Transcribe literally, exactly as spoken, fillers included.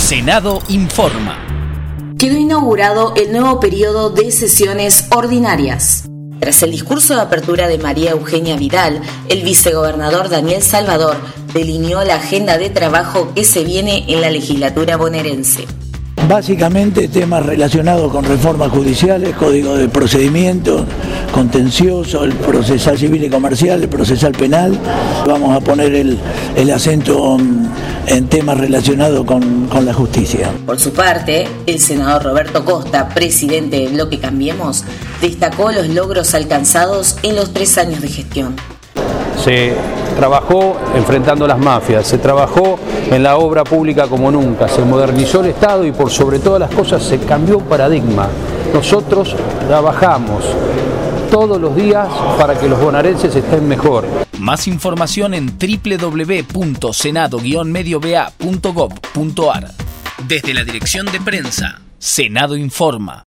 Senado informa. Quedó inaugurado el nuevo periodo de sesiones ordinarias. Tras el discurso de apertura de María Eugenia Vidal, el vicegobernador Daniel Salvador delineó la agenda de trabajo que se viene en la legislatura bonaerense. Básicamente temas relacionados con reformas judiciales, código de procedimientos, contencioso, el procesal civil y comercial, el procesal penal. Vamos a poner el, el acento en temas relacionados con, con la justicia. Por su parte, el senador Roberto Costa, presidente del bloque Cambiemos, destacó los logros alcanzados en los tres años de gestión. Se trabajó enfrentando las mafias, se trabajó en la obra pública como nunca, se modernizó el Estado y por sobre todas las cosas se cambió un paradigma. Nosotros trabajamos todos los días para que los bonaerenses estén mejor. Más información en doble u doble u doble u punto senado guion medio b a punto gob punto a r. Desde la Dirección de Prensa, Senado Informa.